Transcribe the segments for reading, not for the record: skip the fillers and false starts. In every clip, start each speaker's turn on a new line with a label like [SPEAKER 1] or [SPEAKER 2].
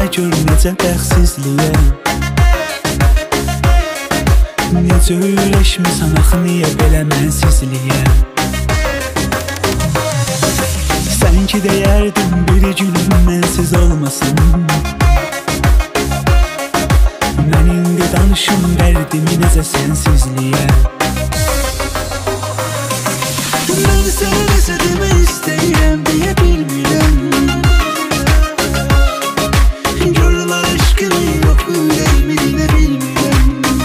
[SPEAKER 1] gör necə bəxtsizliyəm. Necə ürəşmisən axı, niyə belə mənsizliyəm? Sən ki deyərdin bir günüm mənsiz olmasın. Mən indi danışım dərdimi necə sənsizliyəm. Mən sənə nəsə demək istəyirəm deyə bilmirəm. Görürlər aşkımı yox ürəyimi dinə bilmirəm.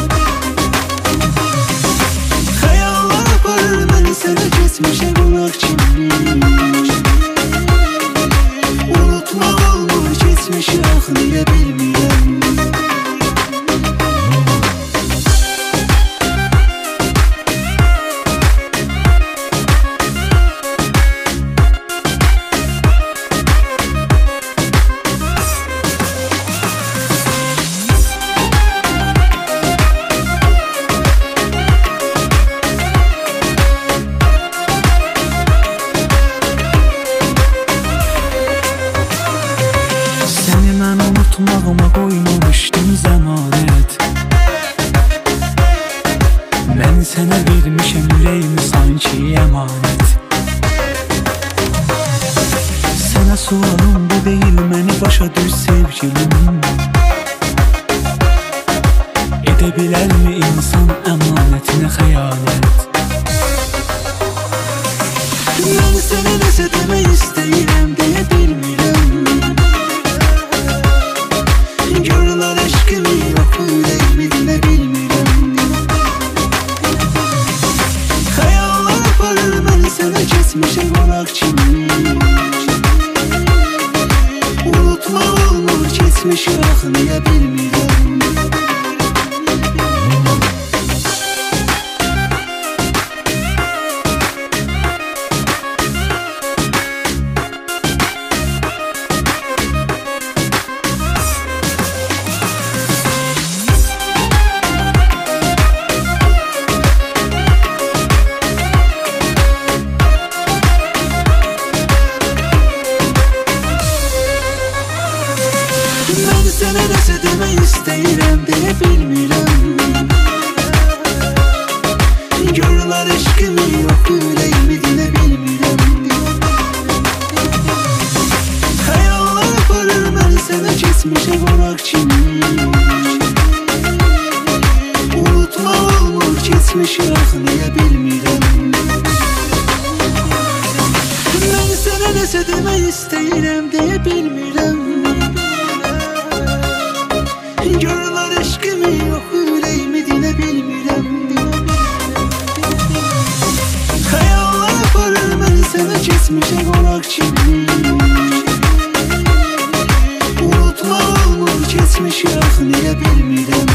[SPEAKER 1] Xəyallar aparır məni sənə keçmişə qonaq kimi. Unutmaq olmur keçmişi axı niyə bilmirəm. Unutmağıma qoymamışdım zəmanət. Mən sənə vermişəm ürəyimi sanki əmanət. Sənə sualım bu deyil, məni başa düz sevgilim. Edə bilərmi insan əmanətinə xəyanət? Mən sənə nəsə demək istəyirəm deyə bilmirəm. Görürlər aşkımı yox ürəyimi dinə bilmirəm. Xəyallar aparır məni sənə keçmişə qonaq kimi. Unutmaq olmur keçmişi axı niyə bilmirəm. Mən sənə nəsə demək istəyirəm deyə bilmirəm. Görürlər aşkımı yox ürəyimi dinə bilmirəm. Xəyallar aparır məni sənə keçmişə qonaq kimi. Unutmaq olmur keçmişi axı niyə bilmirəm. Mən sənə nəsə demək istəyirəm deyə bilmirəm. Görürlər aşkımı yox ürəyimi dinə bilmirəm. Xəyallar aparır məni sənə keçmişə qonaq kimi. Unutmaq olmur keçmişi axı niyə bilmirəm.